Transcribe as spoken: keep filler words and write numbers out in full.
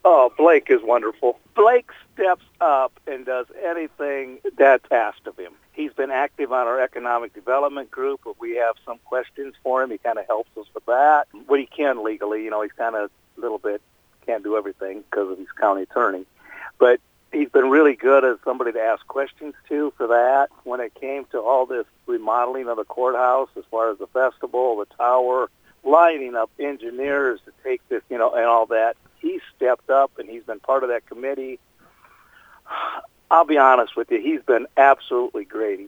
Oh, Blake is wonderful. Blake steps up and does anything that's asked of him. He's been active on our economic development group. If we have some questions for him, he kind of helps us with that. What he can legally, you know, he's kind of a little bit, can't do everything because of his county attorney. But he's been really good as somebody to ask questions to for that. When it came to all this remodeling of the courthouse, as far as the festival, the tower, lining up engineers to take this, you know, and all that, he stepped up and he's been part of that committee. I'll be honest with you, he's been absolutely great. He's